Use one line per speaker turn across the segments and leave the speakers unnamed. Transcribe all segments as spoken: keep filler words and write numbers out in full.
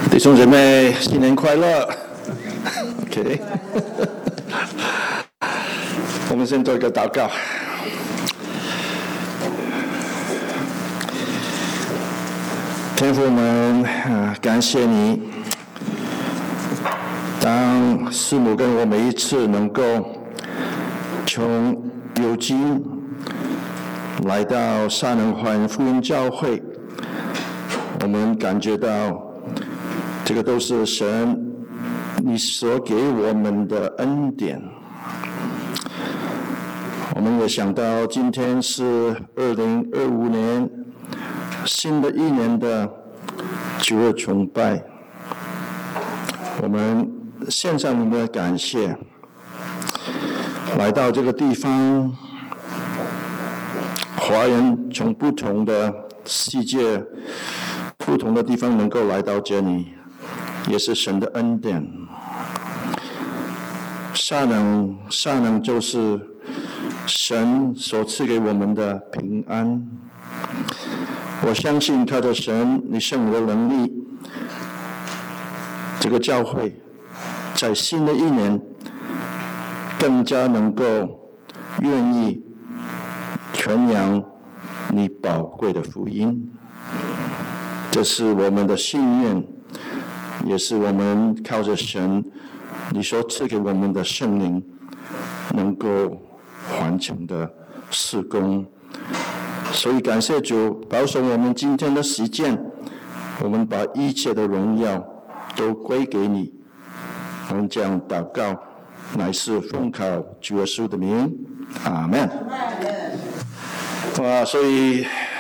弟兄姐妹，新年快乐 ！OK， 我们先做一个祷告。天父们，啊，感谢你，当师母跟我每一次能够从有金来到沙能华人福音教会，我们感觉到这个都是神你所给我们的恩典。我们也想到今天是二零二五年新的一年的九日崇拜，我们献上我们的感谢，来到这个地方，华人从不同的世界不同的地方能够来到这里，也是神的恩典。撒冷，撒冷就是神所赐给我们的平安。我相信他的神，你圣灵的能力，这个教会在新的一年更加能够愿意传扬你宝贵的福音。这是我们的心愿，也是我们靠着神你所赐给我们的圣灵能够完成的事工。所以感谢主保守我们今天的实践，我们把一切的荣耀都归给你。我们这样祷告乃是奉靠主耶稣的名，阿们。哇，所以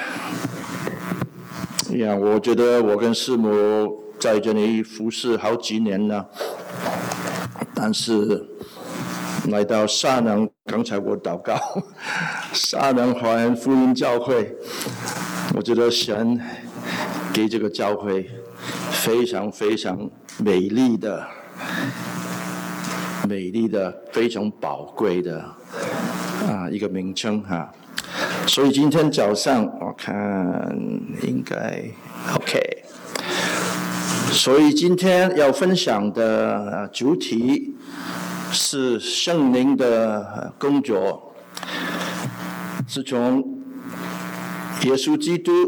呀，我觉得我跟师母在这里服侍好几年了，但是来到沙能，刚才我祷告沙能华人福音教会，我觉得神给这个教会非常非常美丽的美丽的非常宝贵的啊一个名称哈。所以今天早上我看应该 OK， 所以今天要分享的主题是圣灵的工作，是从耶稣基督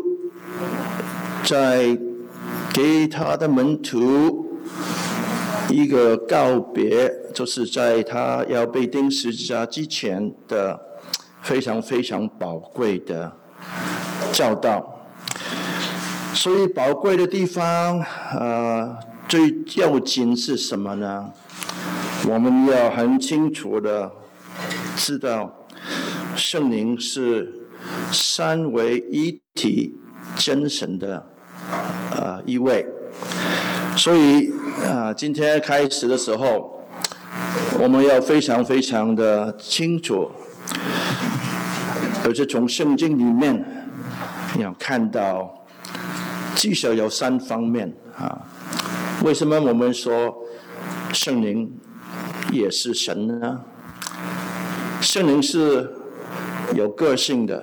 在给他的门徒一个告别，就是在他要被钉十字架之前的非常非常宝贵的教导。所以宝贵的地方，呃，最要紧是什么呢？我们要很清楚的知道，圣灵是三位一体真神的呃一位。所以啊、呃，今天开始的时候，我们要非常非常的清楚，而且从圣经里面要看到，至少有三方面啊。为什么我们说圣灵也是神呢？圣灵是有个性的，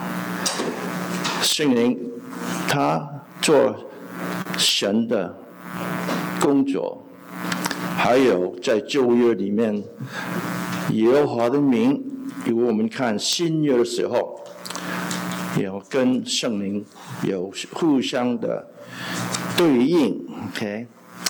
圣灵他做神的工作，还有在旧约里面耶和华的名，如果我们看新约的时候，有跟圣灵有互相的对应 OK。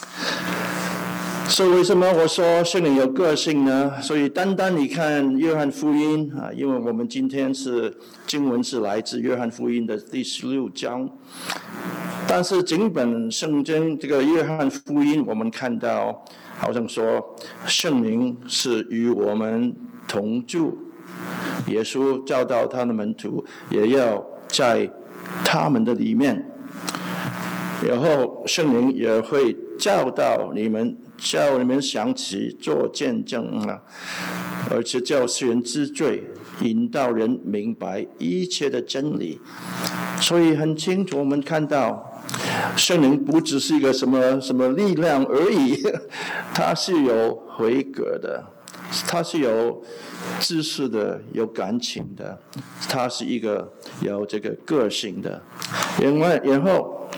所以为什么我说圣灵有个性呢？所以单单你看约翰福音啊，因为我们今天是经文是来自约翰福音的第十六章，但是整本圣经这个约翰福音，我们看到好像说圣灵是与我们同住，耶稣教导他的门徒也要在他们的里面，然后圣灵也会教导你们，叫你们想起做见证啊，而且叫世人知罪，引导人明白一切的真理。所以很清楚，我们看到圣灵不只是一个什么什么力量而已，它是有回格的，它是有知识的，有感情的，它是一个有这个个性的。然后然后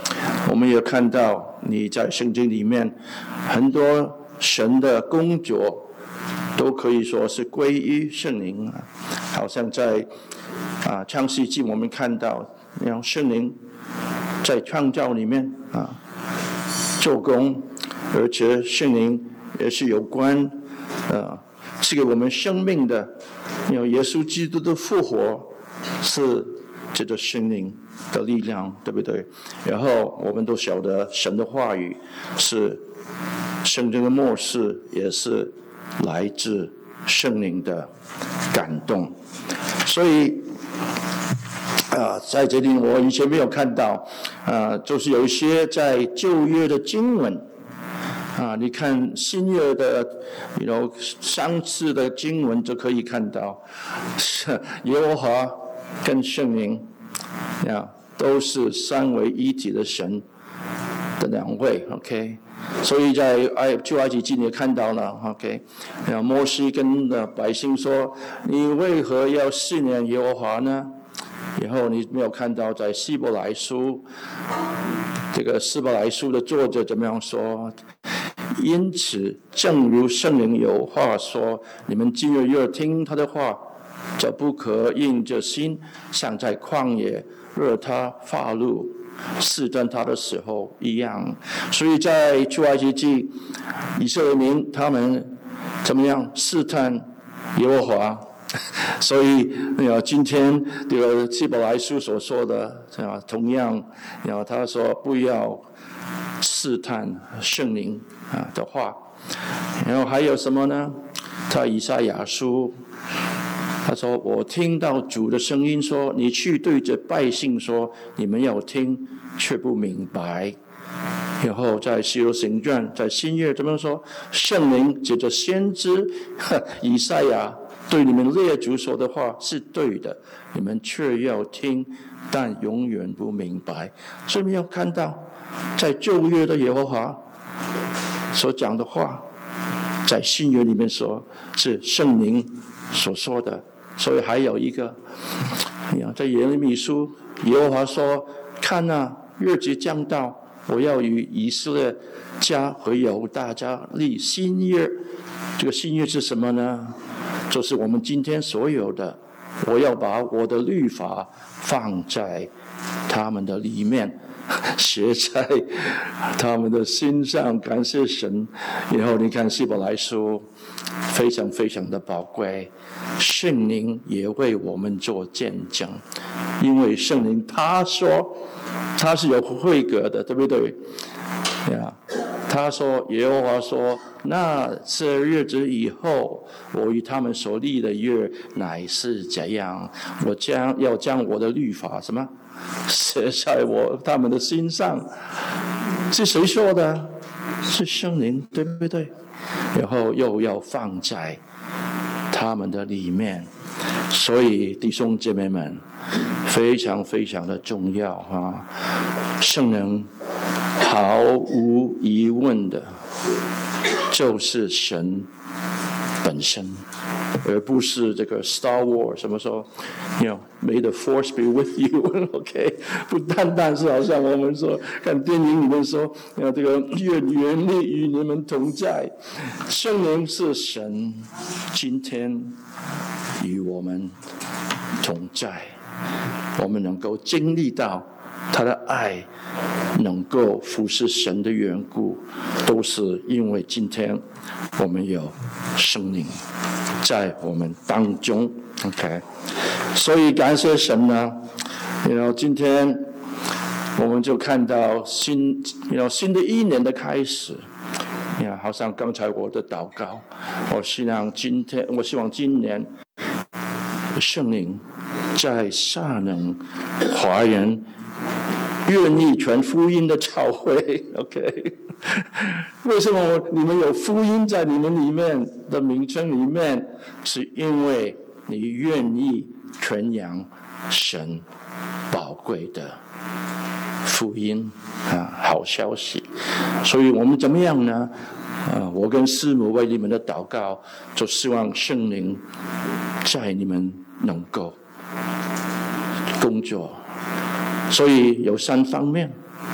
我们也看到你在圣经里面很多神的工作都可以说是归于圣灵，好像在啊创世纪我们看到，让圣灵在创造里面啊做工，而且圣灵也是有关呃赐给我们生命的，有耶稣基督的复活是这个圣灵的力量，对不对？然后我们都晓得神的话语是圣经的默示，也是来自圣灵的感动。所以啊，在这里我以前没有看到啊，就是有一些在旧约的经文啊，你看新约的有上次的经文就可以看到耶和华跟圣灵呀都是三位一体的神的两位 OK， 所以在埃旧埃及记也看到了 OK， 然后摩西跟百姓说，你为何要思念耶和华呢？以后你没有看到在希伯来书，这个希伯来书的作者怎么样说？因此正如圣灵有话说，你们今日若听他的话，就不可硬着心，像在旷野惹他发怒试探他的时候一样。所以在出埃及记，以色列民他们怎么样试探耶和华？所以今天这个希伯来书所说的同样，他说不要试探圣灵的话。然后还有什么呢？他以赛亚书他说，我听到主的声音说，你去对着百姓说，你们要听却不明白。然后在使徒行传，在新约怎么说？圣灵借着先知以赛亚对你们列祖说的话是对的，你们却要听，但永远不明白。所以你要看到在旧约的耶和华所讲的话，在新约里面说是圣灵所说的。所以还有一个在耶利米书，耶和华说，看啊，日子将到，我要与以色列家和犹大家立新约。这个新约是什么呢？就是我们今天所有的，我要把我的律法放在他们的里面，写在他们的心上。感谢神。然后你看希伯来书非常非常的宝贵，圣灵也为我们做见证，因为圣灵他说他是有慧格的，对不对呀？他说耶和华说，那这日子以后，我与他们所立的约乃是怎样，我将要将我的律法什么写在我他们的心上。是谁说的？是圣灵，对不对？然后又要放在他们的里面。所以弟兄姐妹们，非常非常的重要啊！圣灵毫无疑问的就是神本身，而不是这个 Star Wars 什么说 you know, May the force be with you OK， 不单单是好像我们说看电影里面说这个愿原力与你们同在。圣灵是神今天与我们同在，我们能够经历到他的爱，能够服侍神的缘故，都是因为今天我们有圣灵在我们当中 OK， 所以感谢神呢，然后今天我们就看到新新的一年的开始，好像刚才我的祷告，我希望今天我希望今年圣灵在撒冷华人愿意传福音的教会 OK， 为什么你们有福音在你们里面的名称里面？是因为你愿意传扬神宝贵的福音啊，好消息。所以我们怎么样呢？啊，我跟师母为你们的祷告，就希望圣灵在你们能够工作。所以有三方面，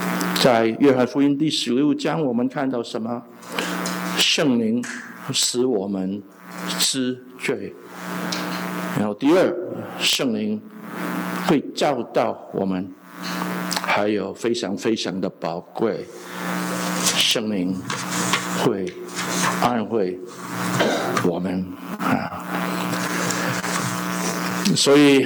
在约翰福音第十六章，我们看到什么？圣灵使我们知罪。然后第二，圣灵会教导我们，还有非常非常的宝贵，圣灵会安慰我们啊。所以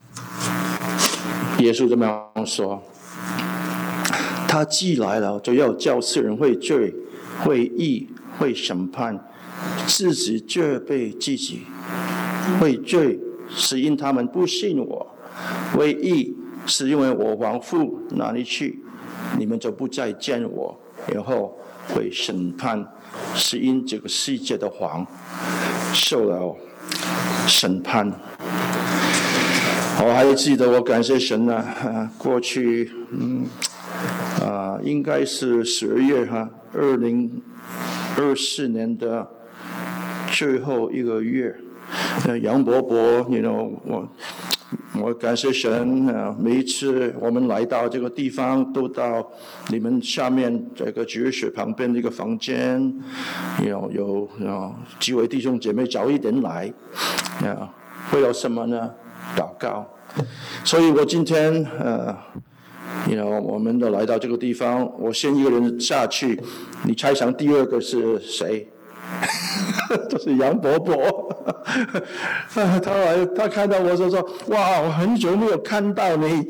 耶稣这么样说，他既来了，就要叫世人会罪、会义、会审判，自己责备自己。会罪是因他们不信我，为义是因为我往父那里去，你们就不再见我。然后会审判，是因这个世界的王受了审判。我还记得，我感谢神啊，啊过去嗯啊，应该是十二月哈，二零二四年的最后一个月。呃，杨伯伯 ，you know， 我我感谢神啊！每一次我们来到这个地方，都到你们下面这个主日学旁边的一个房间，有有有几位弟兄姐妹早一点来，啊，为了什么呢？祷告。所以我今天呃 ，you know， 我们都来到这个地方，我先一个人下去，你猜想第二个是谁？就是杨伯伯，他来，他看到我就说：“哇，我很久没有看到你。”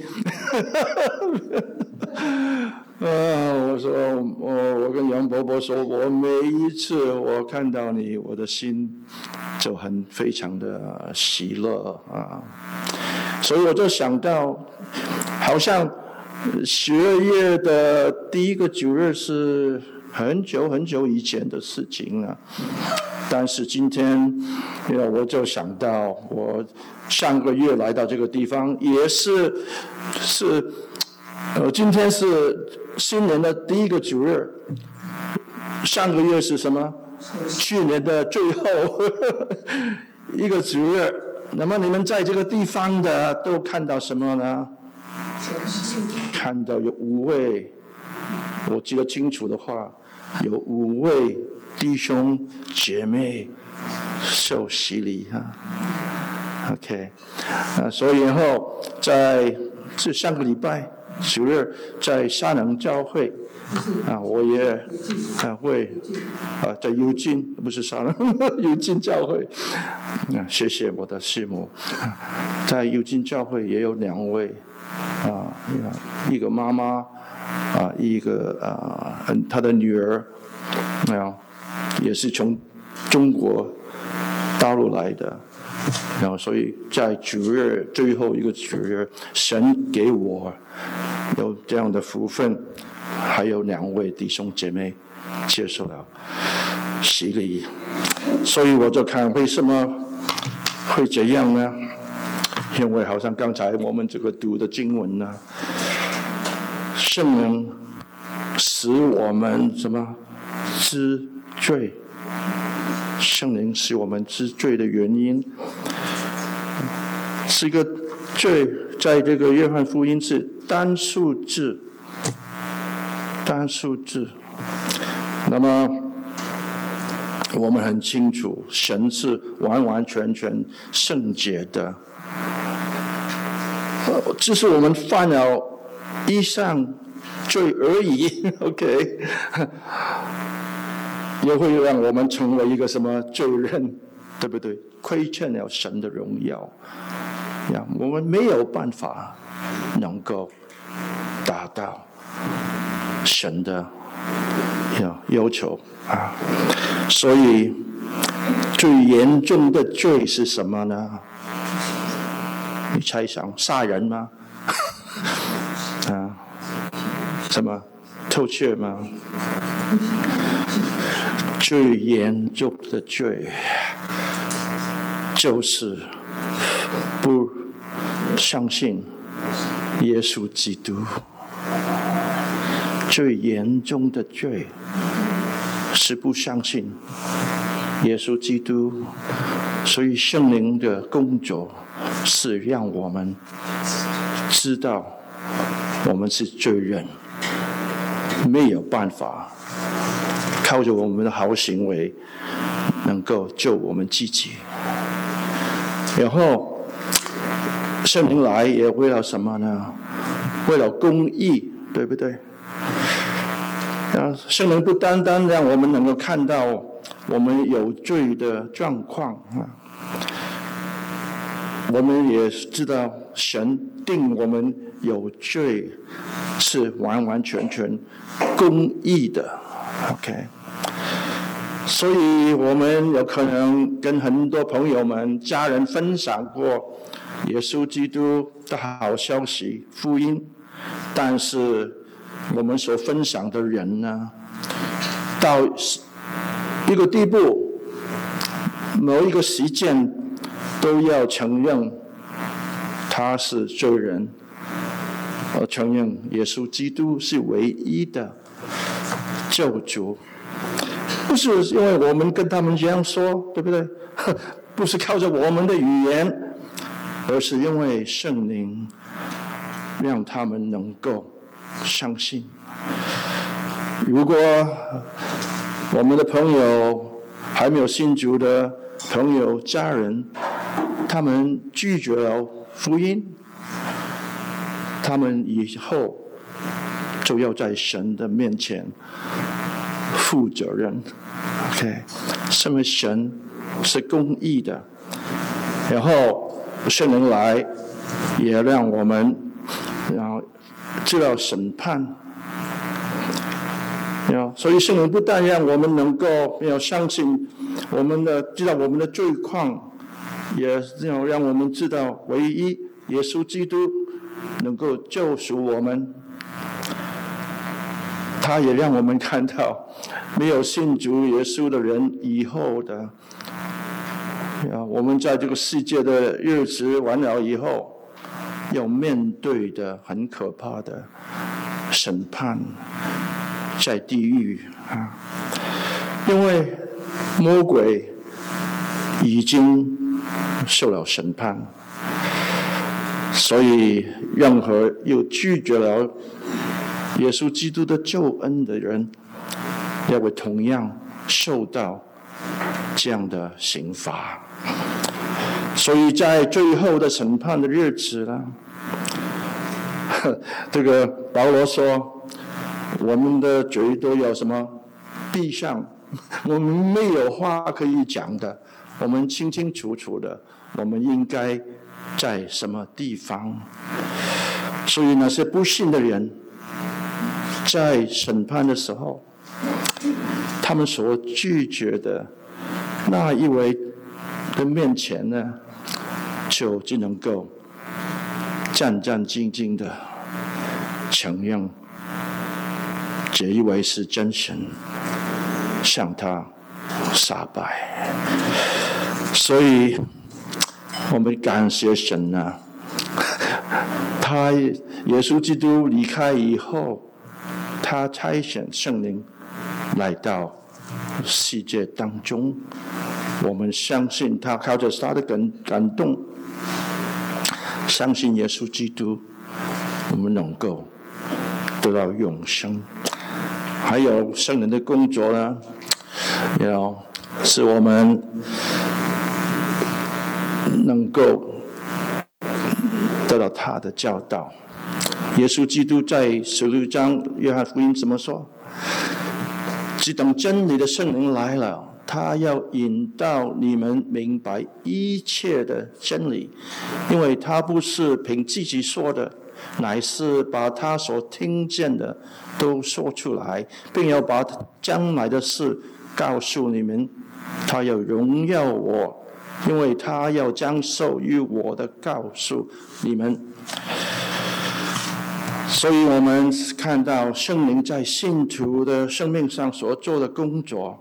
呃，我说我我跟杨伯伯说，我每一次我看到你，我的心就很非常的喜乐啊。所以我就想到，好像十二月的第一个主日是很久很久以前的事情了。但是今天，我就想到，我上个月来到这个地方，也是是，呃，今天是新年的第一个主日，上个月是什么？去年的最后一个主日。那么你们在这个地方的都看到什么呢？看到有五位，我记得清楚的话，有五位弟兄姐妹受洗礼啊 ，OK， 啊，所以然后在这上个礼拜主日在沙能教会啊，我也啊会啊在幽津，不是沙能幽津教会啊，谢谢我的师母，在幽津教会也有两位啊，一个妈妈啊，一个啊她的女儿啊。也是从中国大陆来的，然后所以在主日最后一个主日，神给我有这样的福分，还有两位弟兄姐妹接受了洗礼，所以我就看为什么会这样呢？因为好像刚才我们这个读的经文呢，圣灵使我们什么知罪，圣灵使我们知罪的原因，是一个罪，在这个约翰福音是单数字，单数字。那么我们很清楚，神是完完全全圣洁的，只是我们犯了一项罪而已 ，OK。也会让我们成为一个什么罪人，对不对？亏欠了神的荣耀，呀，我们没有办法能够达到神的要求啊。所以最严重的罪是什么呢？你猜想，杀人吗？啊，什么偷窃吗？最严重的罪就是不相信耶稣基督。最严重的罪是不相信耶稣基督，所以圣灵的工作是让我们知道我们是罪人， 没有办法靠着我们的好行为能够救我们自己。然后圣灵来也为了什么呢？为了公义，对不对？圣灵不单单让我们能够看到我们有罪的状况啊，我们也知道神定我们有罪是完完全全公义的 ，OK。所以我们有可能跟很多朋友们、家人分享过耶稣基督的好消息、福音，但是我们所分享的人呢，到一个地步，某一个时间都要承认他是罪人，而承认耶稣基督是唯一的救主。不是因为我们跟他们这样说，对不对？不是靠着我们的语言，而是因为圣灵让他们能够相信。如果我们的朋友还没有信主的朋友、家人，他们拒绝了福音，他们以后就要在神的面前负责任 ，OK？ 因为神是公义的，然后圣灵来也让我们然后知道审判。所以圣灵不但让我们能够要相信我们的知道我们的罪况，也要让我们知道唯一耶稣基督能够救赎我们。他也让我们看到没有信主耶稣的人以后的我们在这个世界的日子完了以后要面对的很可怕的审判，在地狱啊！因为魔鬼已经受了审判，所以任何又拒绝了耶稣基督的救恩的人，也会同样受到这样的刑罚。所以在最后的审判的日子呢，这个保罗说，我们的嘴都有什么闭上，我们没有话可以讲的，我们清清楚楚的，我们应该在什么地方。所以那些不信的人在审判的时候，他们所拒绝的那一位的面前呢，就只能够战战兢兢的承认这一位是真神，向他撒拜。所以我们感谢神啊，他耶稣基督离开以后，他差遣圣灵来到世界当中，我们相信他靠着他的感感动，相信耶稣基督，我们能够得到永生。还有圣灵的工作呢，要使我们能够得到他的教导。耶稣基督在十六章约翰福音怎么说？只等真理的圣灵来了，他要引导你们明白一切的真理，因为他不是凭自己说的，乃是把他所听见的都说出来，并要把将来的事告诉你们。他要荣耀我，因为他要将受于我的告诉你们。所以我们看到圣灵在信徒的生命上所做的工作。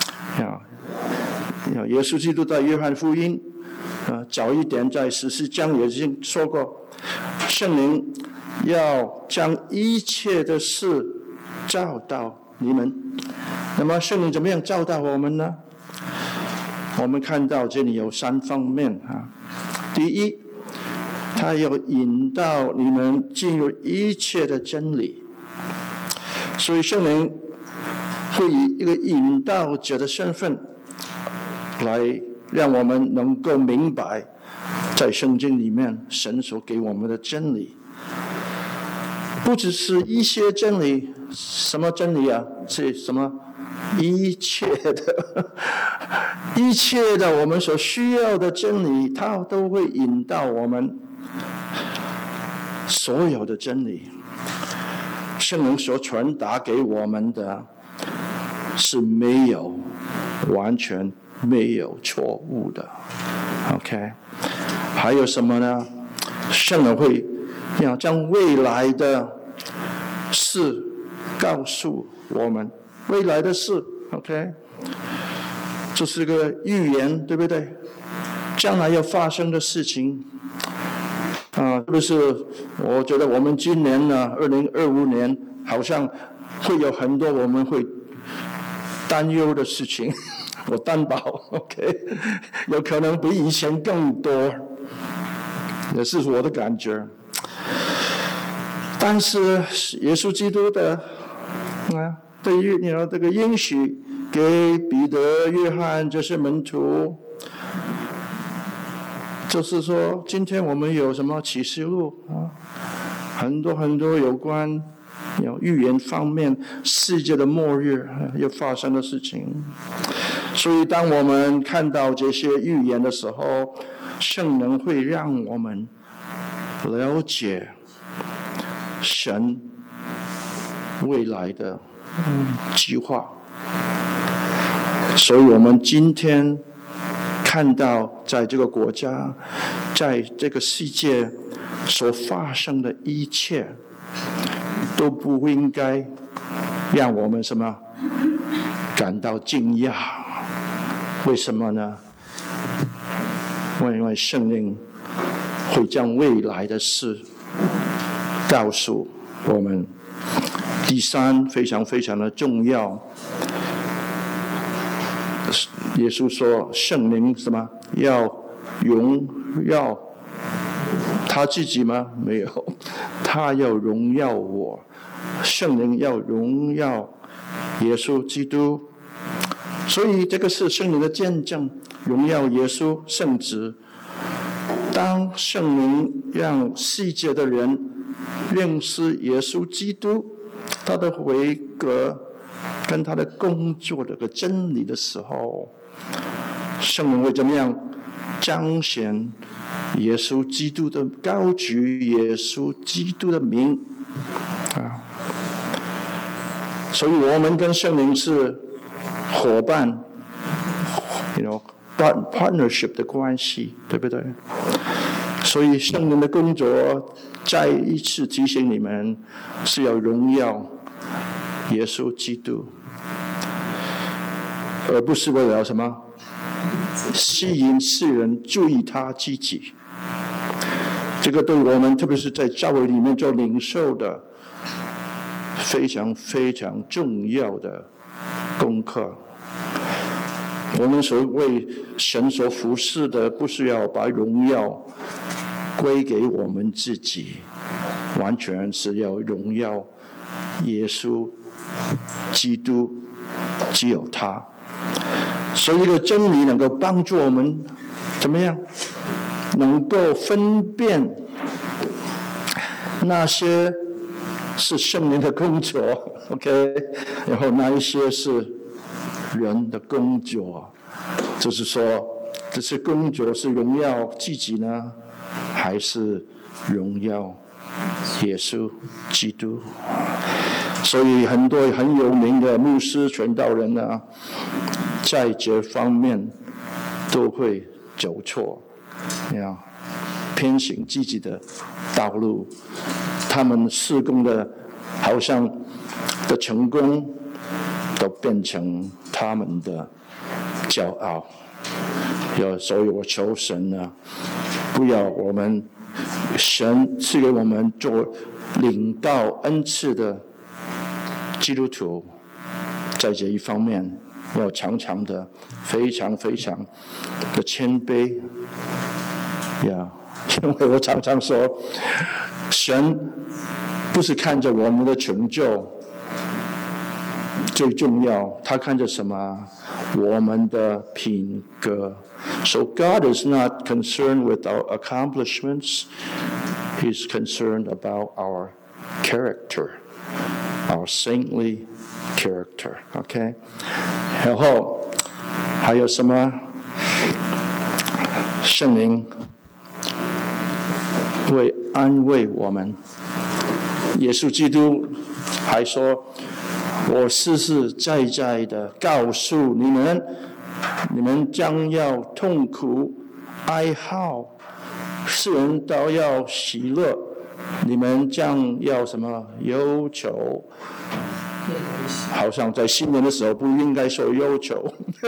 耶稣基督在约翰福音早一点在十四章也已经说过，圣灵要将一切的事教导你们。那么圣灵怎么样教导我们呢？我们看到这里有三方面啊。第一，他要引导你们进入一切的真理。 所以圣灵会以一个引导者的身份来让我们能够明白在圣经里面神所给我们的真理，不只是一些真理。什么真理啊？是什么？一切的一切的我们所需要的真理，它都会引导我们所有的真理。圣灵所传达给我们的是没有完全没有错误的。 OK， 还有什么呢？圣灵会要将未来的事告诉我们，未来的事 OK， 这是个预言，对不对？将来要发生的事情啊，是不是？我觉得我们今年呢，二零二五年好像会有很多我们会担忧的事情，我担保 OK， 有可能比以前更多，也是我的感觉。但是耶稣基督的啊，对于你知这个应许给彼得、约翰这些门徒，就是说，今天我们有什么启示录啊，很多很多有关有预言方面世界的末日要发生的事情。所以，当我们看到这些预言的时候，圣灵会让我们了解神未来的计划。所以我们今天看到在这个国家，在这个世界所发生的一切，都不应该让我们什么感到惊讶。为什么呢？因为圣灵会将未来的事告诉我们。第三，非常非常的重要，耶稣说圣灵什么要荣耀他自己吗？没有，他要荣耀我。圣灵要荣耀耶稣基督，所以这个是圣灵的见证，荣耀耶稣圣子。当圣灵让世界的人认识耶稣基督他的回格跟他的工作这个真理的时候，圣灵会怎么样彰显耶稣基督的，高举耶稣基督的名啊！所以我们跟圣灵是伙伴 ，you know partnership 的关系，对不对？所以圣灵的工作再一次提醒你们，是要荣耀耶稣基督，而不是为了什么吸引世人注意他自己。这个对我们特别是在教会里面做领袖的非常非常重要的功课。我们所为神所服侍的，不是要把荣耀归给我们自己，完全是要荣耀耶稣基督，只有他。所以这个真理能够帮助我们怎么样能够分辨那些是圣灵的工作 OK， 然后那一些是人的工作，就是说这些工作是荣耀自己呢，还是荣耀耶稣基督？所以很多很有名的牧师传道人呢，在这方面都会走错，呀，偏行自己的道路。他们事工的好像的成功，都变成他们的骄傲。有所以我求神呢，不要我们神赐给我们做领导恩赐的基督徒，在这一方面要常常的非常非常的谦卑呀，因为我常常说，神不是看着我们的成就， 最重要，他看着什么？我们的品格。So God is not concerned with our accomplishments. He's concerned about our character, our saintly character. OK， 然后还有什么？圣灵会安慰我们。耶稣基督还说：“我实实在在的告诉你们。”你们将要痛苦、哀号，世人都要喜乐。你们将要什么忧愁？好像在新年的时候不应该说忧愁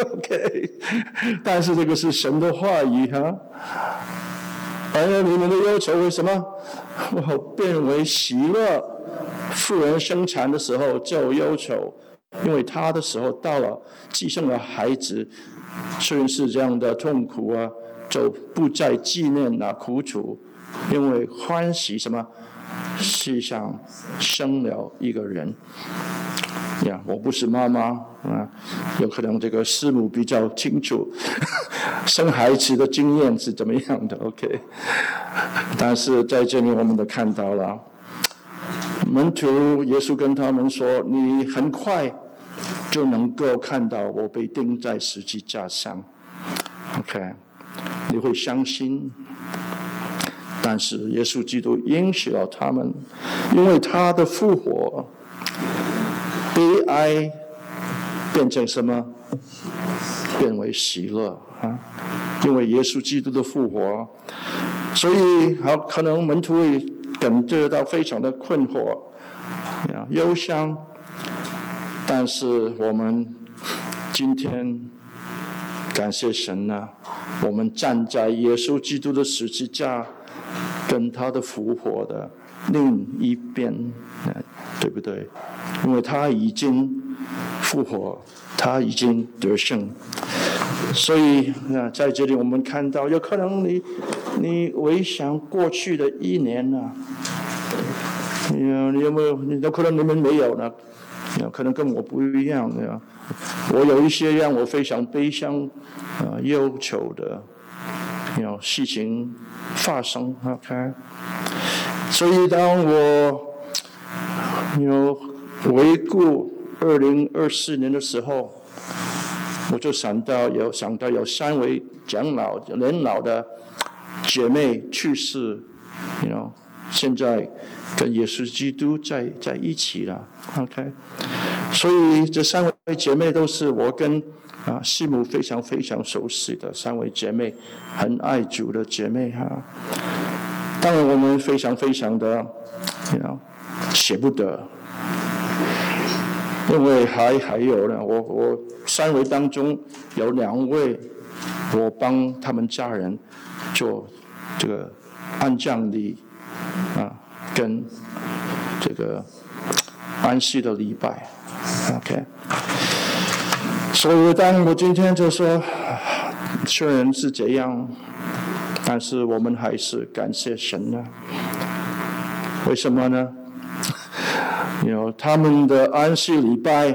，OK？ 但是这个是神的话语哈。而你们的忧愁为什么我变为喜乐？妇人生产的时候就忧愁。因为他的时候到了，既生了孩子，虽然是这样的痛苦啊，就不再纪念那苦楚，因为欢喜什么？世上生了一个人。呀，我不是妈妈啊，有可能这个师母比较清楚生孩子的经验是怎么样的 ，OK？ 但是在这里我们都看到了。门徒耶稣跟他们说：“你很快就能够看到我被钉在十字架上 ，OK？ 你会相信？但是耶稣基督应许了他们，因为他的复活，悲哀变成什么？变为喜乐啊！因为耶稣基督的复活，所以好可能门徒会感觉到非常的困惑、忧伤，但是我们今天感谢神啊，我们站在耶稣基督的十字架跟他的复活的另一边，对不对？因为他已经复活，他已经得胜。所以啊，在这里我们看到，有可能你你回想过去的一年啊，你你有没有？你有可能你们没有呢？可能跟我不一样的。我有一些让我非常悲伤、呃忧愁的，有事情发生。OK， 所以当我有回顾二零二四年的时候，我就想到有想到有三位长老年老的姐妹去世 ，you know， 现在跟耶稣基督在在一起了 ，OK， 所以这三位姐妹都是我跟啊师母非常非常熟悉的三位姐妹，很爱主的姐妹哈。当然我们非常非常的 ，you know， 舍不得。因为还还有呢，我我三位当中有两位，我帮他们家人做这个安葬礼啊，跟这个安息的礼拜 ，OK。所以当我今天就说，虽然是这样，但是我们还是感谢神呢。为什么呢？有他们的安息礼拜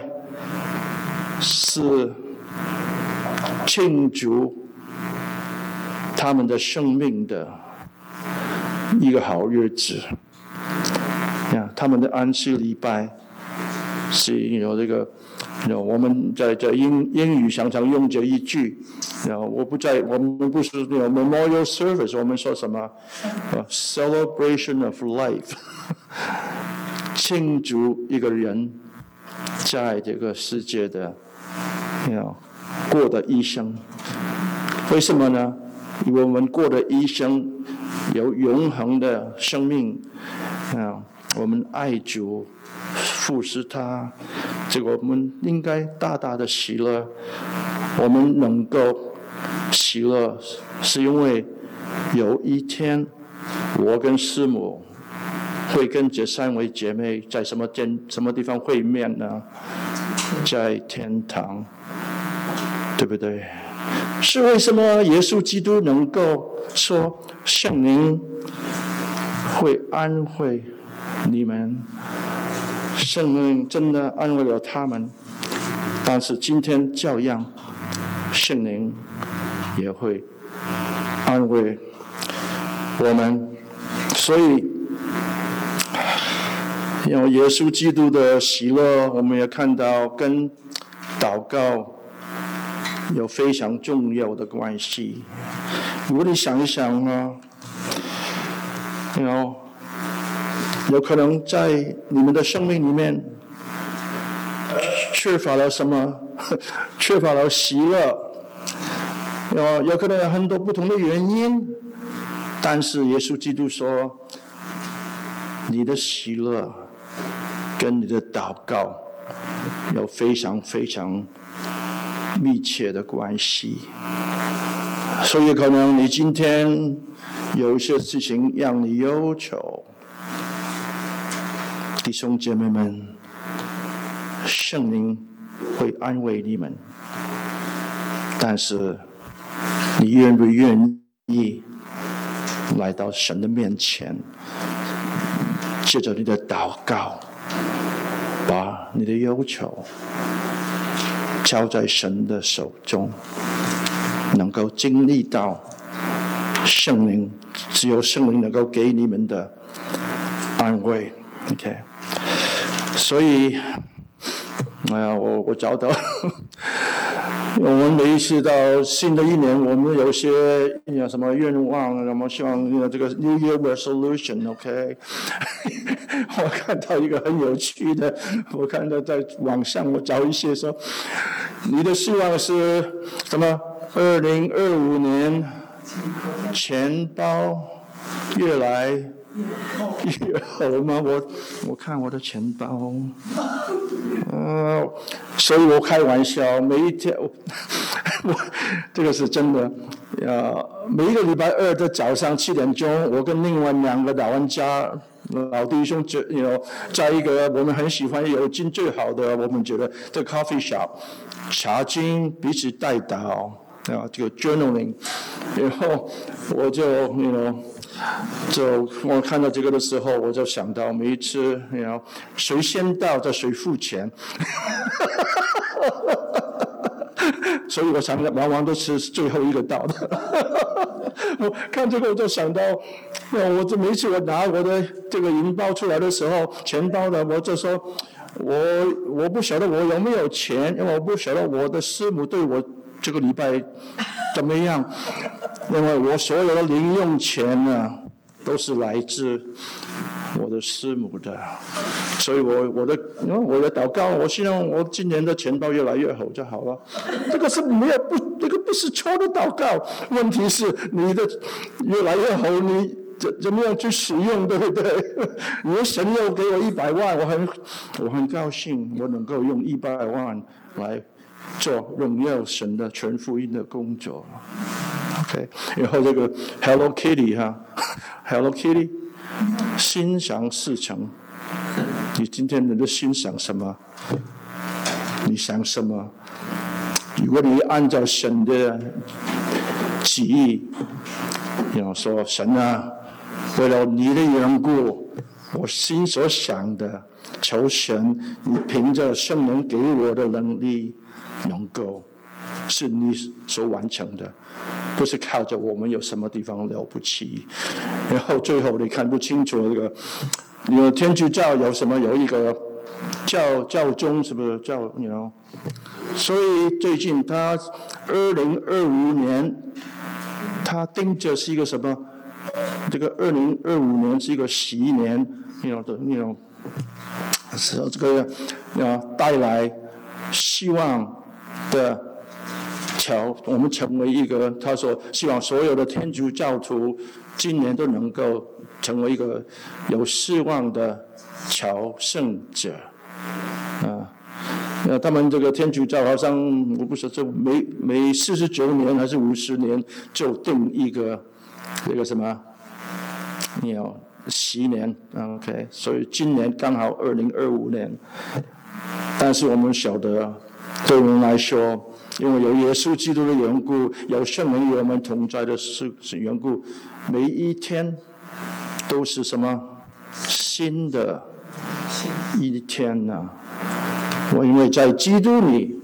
是庆祝他们的生命的一个好日子。呀，他们的安息礼拜是有这个，有我们在在英英语常常用这一句，然后我不在，我们不是有 memorial service， 我们说什么、uh, celebration of life。庆祝一个人在这个世界的 you know, 过的一生，为什么呢？因为我们过的一生有永恒的生命， you know, 我们爱主，服侍他，这个我们应该大大的喜乐。我们能够喜乐，是因为有一天我跟师母会跟这三位姐妹在什么间什么地方会面呢？在天堂，对不对？是为什么耶稣基督能够说圣灵会安慰你们？圣灵真的安慰了他们， 但是今天照样，圣灵也会安慰我们。所以，有耶稣基督的喜乐，我们也看到跟祷告有非常重要的关系。如果你想一想啊，有有可能在你们的生命里面缺乏了什么？缺乏了喜乐。有有可能有很多不同的原因，但是耶稣基督说，你的喜乐跟你的祷告有非常非常密切的关系。所以可能你今天有一些事情让你忧愁，弟兄姐妹们，圣灵会安慰你们，但是你愿不愿意来到神的面前，借着你的祷告，把你的忧愁交在神的手中，能够经历到圣灵，只有圣灵能够给你们的安慰。OK， 所以，哎呀，我我找到，我们每一次到新的一年，我们有些有什么愿望，我们希望有这个 New Year Resolution，OK？、Okay? 我看到一个很有趣的，我看到在网上我找一些说，你的希望是什么？二零二五年钱包越来越厚吗？我我看我的钱包，呃，所以我开玩笑，每一天，我, 我这个是真的，呃，每一个礼拜二的早上七点钟，我跟另外两个老人家。老弟兄，有在一个我们很喜欢有经最好的，我们觉得这 coffee shop 查经彼此代祷啊，这个 journaling， 然后我就 you know 就我看到这个的时候，我就想到每一次 you know 谁先到就谁付钱。所以我想往往都是最后一个到的。我看这个我就想到，我这每一次我拿我的这个银包出来的时候，钱包的，我就说，我我不晓得我有没有钱，因为我不晓得我的师母对我这个礼拜怎么样，因为我所有的零用钱呢，都是来自我的师母的，所以我我的我的祷告，我希望我今年的钱包越来越厚就好了。这个是没有不，这个不是错的祷告，问题是你的越来越厚，你怎怎么样去使用，对不对？如果神又给我一百万，我很我很高兴，我能够用一百万来做荣耀神的全福音的工作。OK， 然后这个 Hello Kitty 哈 ，Hello Kitty。心想事成，你今天你的心想什么？你想什么？如果你按照神的旨意，要说神啊，为了你的缘故，我心所想的，求神你凭着圣灵给我的能力，能够是你所完成的。不是靠着我们有什么地方了不起，然后最后你看不清楚这个，有天主教有什么有一个教教宗是不是教你 you know？ 所以最近他二零二五年，他定着是一个什么？这个二零二五年是一个喜年，你 you know 的你 you know， 是这个要带来希望的。桥，我们成为一个，他说希望所有的天主教徒今年都能够成为一个有希望的朝圣者啊。那他们这个天主教好像我不晓得，每每四十九年还是五十年就定一个这个什么，你要十年 ，OK， 所以今年刚好二零二五年，但是我们晓得，对我们来说。因为有耶稣基督的缘故，有圣灵与我们同在的是缘故，每一天都是什么新的一天呢、啊？我因为在基督里，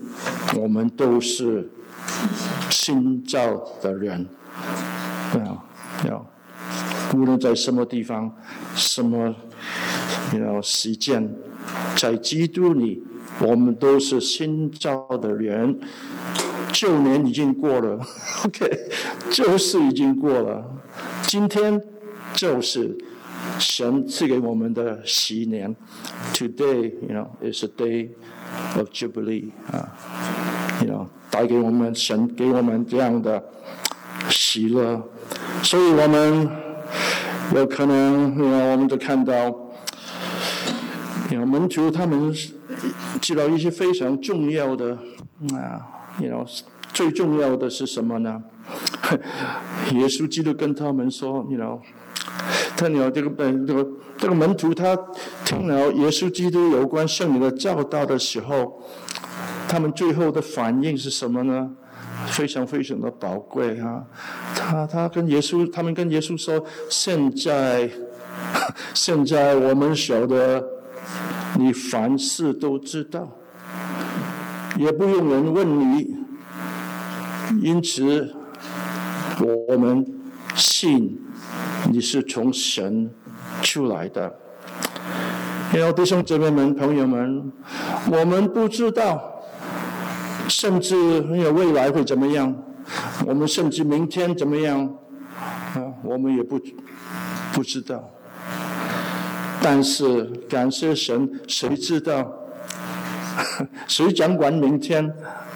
我们都是新造的人，对啊，要无论在什么地方、什么要时间，在基督里，我们都是新造的人。旧年已经过了 ，OK， 旧事已经过了，今天就是神赐给我们的喜年。Today, you know, is a day of jubilee 啊 ，you know， 带给我们神给我们这样的喜乐，所以我们有可能，you know， 我们都看到，you know， 门徒他们知道一些非常重要的啊。You know， 最重要的是什么呢？耶稣基督跟他们说 ，You know， 他有这个这个这个门徒，他听了耶稣基督有关圣灵的教导的时候，他们最后的反应是什么呢？非常非常的宝贵啊！他他跟耶稣，他们跟耶稣说：现在，现在我们晓得，你凡事都知道。也不用人问你，因此我们信你是从神出来的。然后弟兄姊妹们、朋友们，我们不知道，甚至未来会怎么样，我们甚至明天怎么样，啊，我们也不不知道。但是感谢神，谁知道？谁掌管明天？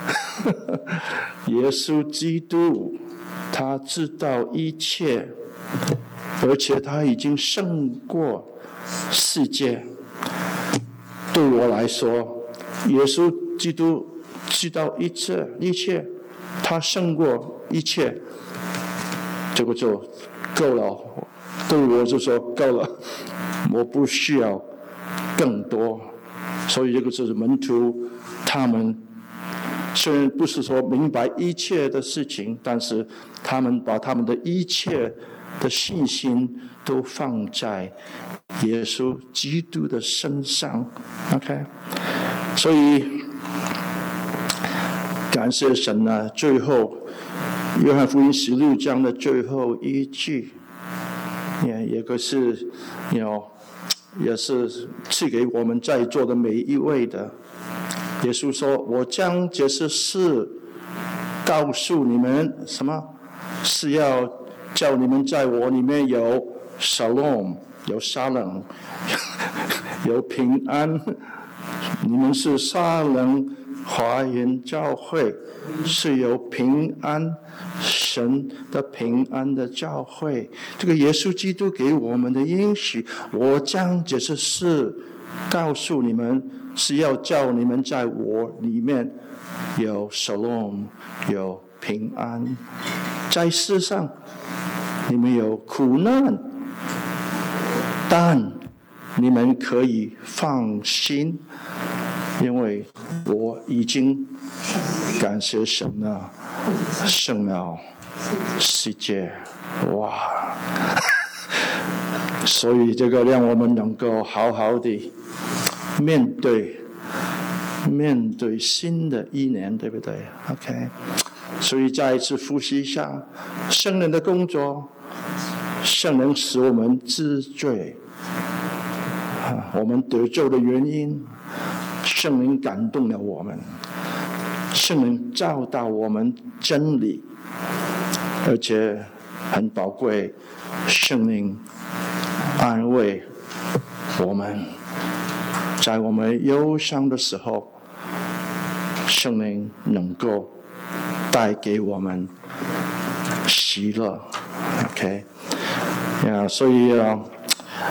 耶稣基督，他知道一切，而且他已经胜过世界。对我来说，耶稣基督知道一切，一切，他胜过一切，这个就够了。对我就说够了，我不需要更多。所以这个就是门徒，他们虽然不是说明白一切的事情，但是他们把他们的一切的信心都放在耶稣基督的身上。OK， 所以感谢神啊！最后，约翰福音十六章的最后一句，也也个是有。也是赐给我们在座的每一位的。耶稣说：“我将这些事告诉你们，什么？是要叫你们在我里面有 shalom， 有沙冷，有平安。你们是沙冷华人教会，是有平安。”神的平安的教会，这个耶稣基督给我们的应许，我将这些事告诉你们，是要叫你们在我里面有 shalom， 有平安。在世上，你们有苦难，但你们可以放心，因为我已经感谢神了。胜了世界，哇！所以这个让我们能够好好的面对面对新的一年，对不对 ？OK， 所以再一次复习一下圣灵的工作，圣灵使我们知罪，啊，我们得救的原因，圣灵感动了我们。圣灵教导我们真理，而且很宝贵，圣灵安慰我们，在我们忧伤的时候，圣灵能够带给我们喜乐。OK， 呀、yeah, ，所以啊，呀、yeah, ，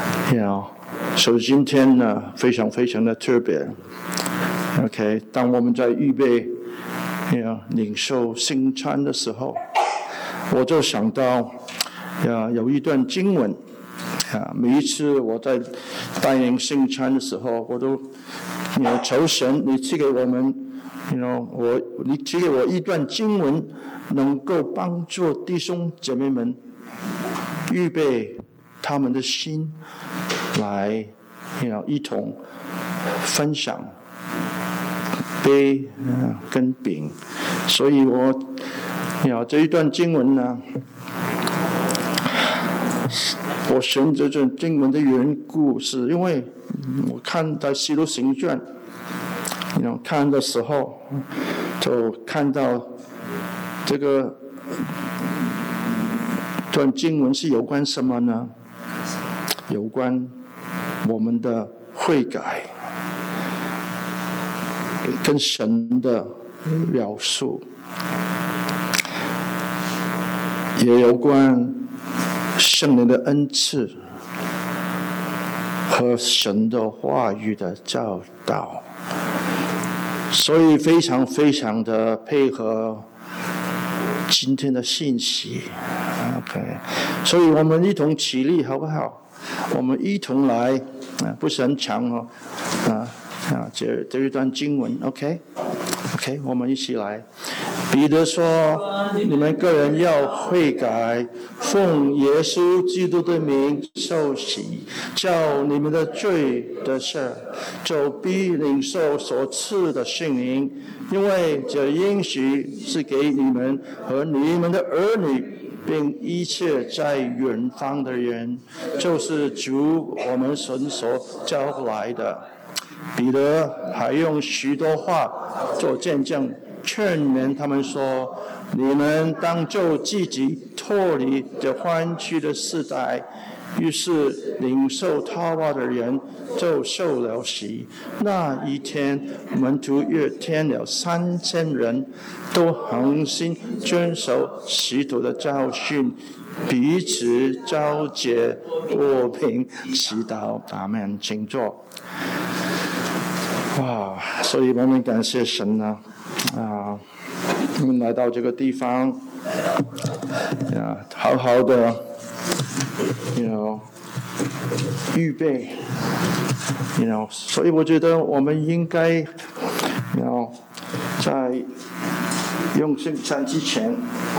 所以今天呢，非常非常的特别。OK， 当我们在预备。领受圣餐的时候，我就想到呀，有一段经文啊，每一次我在带领圣餐的时候，我都有求神，你赐给我们，you know, 我你赐给我一段经文，能够帮助弟兄姐妹们预备他们的心，来，you know, 一同分享杯、呃、跟饼。所以我呀这一段经文呢，我选这段经文的缘故是因为我看在《使徒行传》看的时候，就看到这个这段经文是有关什么呢？有关我们的悔改，跟神的饶恕，也有关圣灵的恩赐和神的话语的教导，所以非常非常的配合今天的信息。 OK， 所以我们一同起立好不好？我们一同来，啊，不是很长哦，啊啊，这这一段经文 ，OK，OK，、okay? okay, 我们一起来。彼得说：“你们个人要悔改，奉耶稣基督的名受洗，叫你们的罪得赦，就必领受所赐的圣灵，因为这应许是给你们和你们的儿女。” 并一切在远方的人，就是主我们神所教来的。彼得还用许多话做见证，劝勉他们说：“你们当救自己脱离这弯曲的世代。”于是领受他话的人就受了洗。那一天，门徒约添了三千人，都恒心遵守使徒的教训，彼此交接和平祈祷。阿们，请坐。哇！所以我们感谢神呢，啊，我们来到这个地方，啊，好好的。You know, 预备 you know, 所以我觉得我们应该 you know, 在用圣餐之前，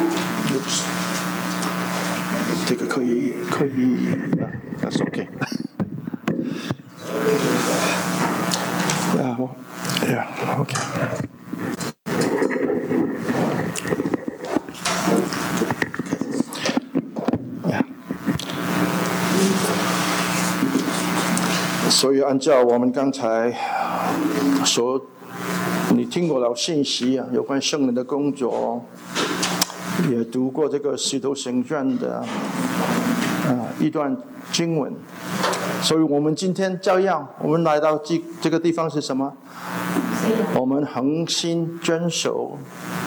这个可以可以 That's okay. Yeah, yeah, okay. Yeah. 所以按照我们刚才所你听过了信息啊，有关圣灵的工作，也读过这个使徒行传的啊一段经文，所以我们今天照样，我们来到这这个地方是什么？我们恒心遵守